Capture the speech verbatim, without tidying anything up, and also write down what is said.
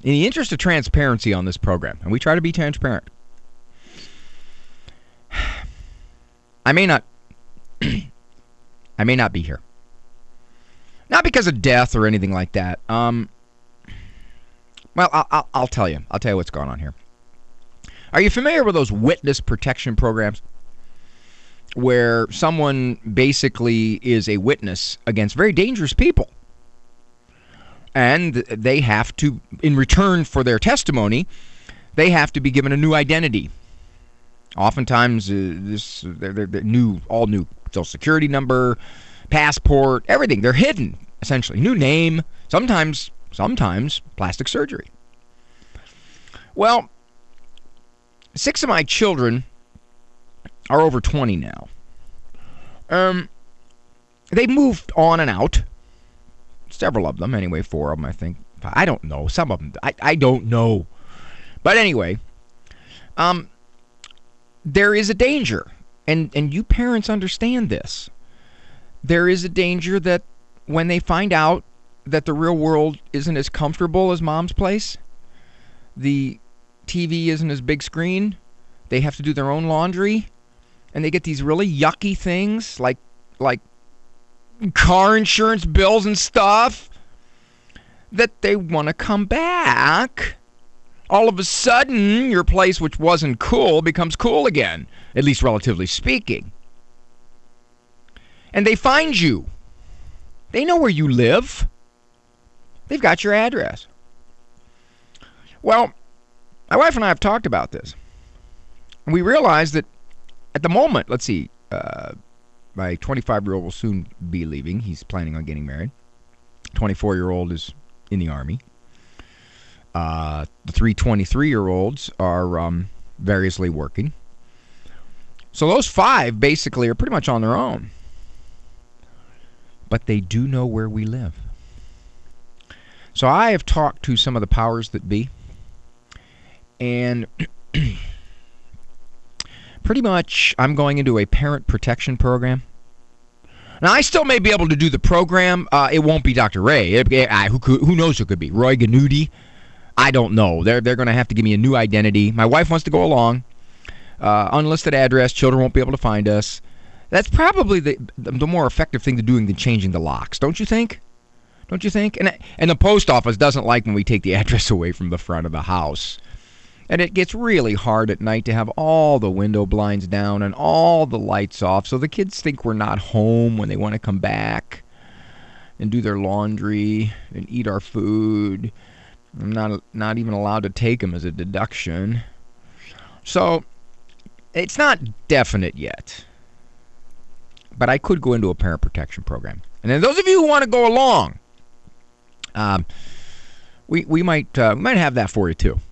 in the interest of transparency on this program, and we try to be transparent, I may not I may not be here. Not because of death or anything like that. Um, well, I'll, I'll, I'll tell you. I'll tell you what's going on here. Are you familiar with those witness protection programs where someone basically is a witness against very dangerous people? And they have to, in return for their testimony, they have to be given a new identity. Oftentimes, uh, this they're, they're, they're new, all new social security number, passport, everything. They're hidden, essentially. New name, sometimes, sometimes plastic surgery. Well, six of my children are over twenty now. Um, they've moved on and out. Several of them, anyway, four of them, I think. I don't know. Some of them, I, I don't know. But anyway, um, there is a danger, and, and you parents understand this. There is a danger that when they find out that the real world isn't as comfortable as mom's place, the T V isn't as big screen, they have to do their own laundry, and they get these really yucky things like like car insurance bills and stuff, that they want to come back. All of a sudden, your place, which wasn't cool, becomes cool again, at least relatively speaking. And they find you. They know where you live. They've got your address. Well, my wife and I have talked about this. And we realize that at the moment, let's see, uh, my twenty-five-year-old will soon be leaving. He's planning on getting married. twenty-four-year-old is in the Army. Uh, the three twenty-three-year-olds are um, variously working. So those five basically are pretty much on their own. But they do know where we live. So I have talked to some of the powers that be. And pretty much I'm going into a parent protection program. Now, I still may be able to do the program. Uh, it won't be Doctor Ray. It, it, I, who, could, who knows who it could be? Roy Ganuti? I don't know. They're, they're going to have to give me a new identity. My wife wants to go along. Uh, unlisted address. Children won't be able to find us. That's probably the, the more effective thing to doing than changing the locks. Don't you think? Don't you think? And, and the post office doesn't like when we take the address away from the front of the house. And it gets really hard at night to have all the window blinds down and all the lights off, so the kids think we're not home when they want to come back and do their laundry and eat our food. I'm not not even allowed to take them as a deduction. So it's not definite yet, but I could go into a parent protection program. And then those of you who want to go along, um, we we might uh, we might have that for you too.